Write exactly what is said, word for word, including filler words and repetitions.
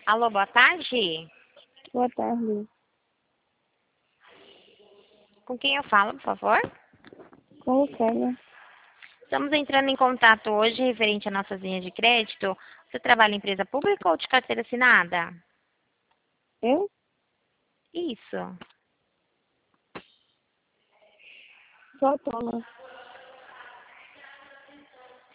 Alô, boa tarde. Boa tarde. Com quem eu falo, por favor? Com Lucélia. Estamos entrando em contato hoje referente a nossas linhas de crédito. Você trabalha em empresa pública ou de carteira assinada? Eu? Isso. Sou autônoma.